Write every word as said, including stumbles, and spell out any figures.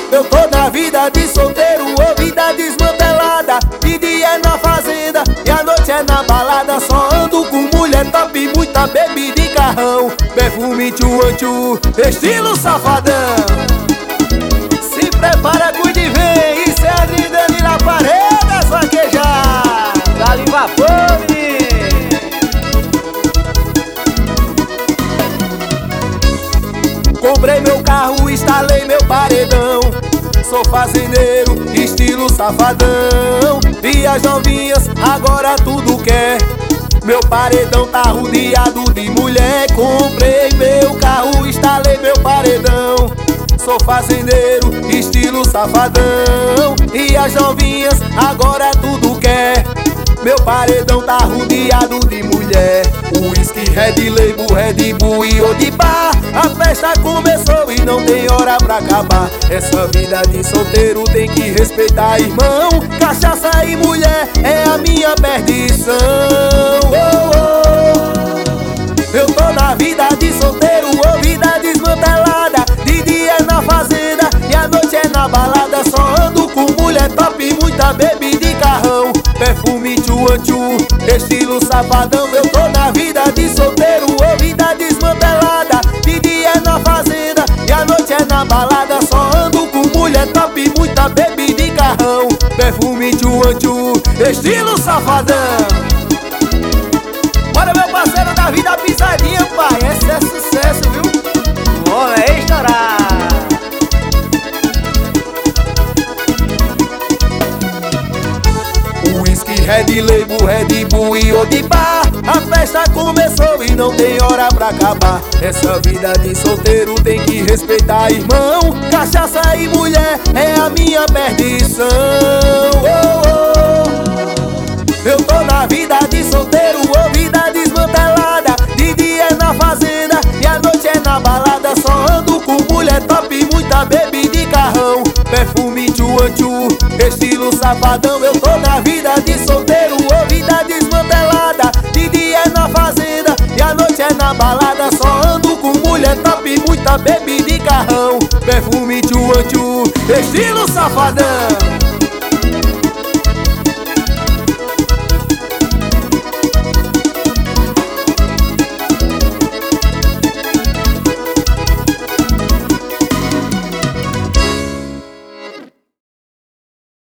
Eu tô na vida de solteiro, ou vida desmantelada. De dia é na fazenda e à noite é na balada. Só ando com mulher top, muita bebida e carrão. Perfume tchu-an-tchu, estilo safadão. Se prepara, cuide e vem. Isso é adrenalina na parede, é vaquejar. Dá-lhe vapor, menino. Comprei meu carro, instalei meu paredão. Sou fazendeiro, estilo safadão. E as novinhas agora tudo quer. Meu paredão tá rodeado de mulher. Comprei meu carro, instalei meu paredão. Sou fazendeiro, estilo safadão. E as novinhas agora tudo quer. Meu paredão tá rodeado de mulher. Whisky, Red Label, Red Bull e Odibá. A festa começou e não tem hora pra acabar. Essa vida de solteiro tem que respeitar, irmão. Cachaça e mulher é a minha perdição. Oh, oh. Eu tô na vida de solteiro, ou vida desmantelada. De dia é na fazenda e à noite é na balada. Só ando com mulher top, muita bebida e carrão. Perfume tchu-an-tchu, estilo safadão. Eu tô na vida de solteiro, ou vida desmantelada. De dia é na fazenda e à noite é na balada. Só ando com mulher top, muita bebida e carrão. Perfume tchu-an-tchu, estilo safadão. Bora, meu parceiro da vida, pisadinha, pai. Esse é sucesso, viu? O homem é estourado. Whisky, Red Label, Red Bull e Odibá. A festa começou e não tem hora pra acabar. Essa vida de solteiro tem que respeitar, irmão. Cachaça e mulher é a minha perdição. Oh, oh. Eu tô na vida de solteiro, ou vida desmantelada. De dia é na fazenda e à noite é na balada. Só ando com mulher top, muita bebida e carrão. Perfume tchu-an-tchu, estilo safadão. Eu tô na vida de solteiro, ou vida desmantelada. De dia é na fazenda e à noite é na balada. Só ando com mulher top, muita bebida e carrão. Perfume tchu-an-tchu, estilo safadão.